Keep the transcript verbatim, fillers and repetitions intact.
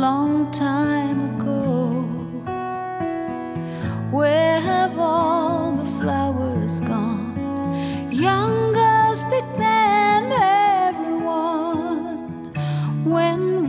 long time ago. Where have all the flowers gone? Young girls pick them, everyone. When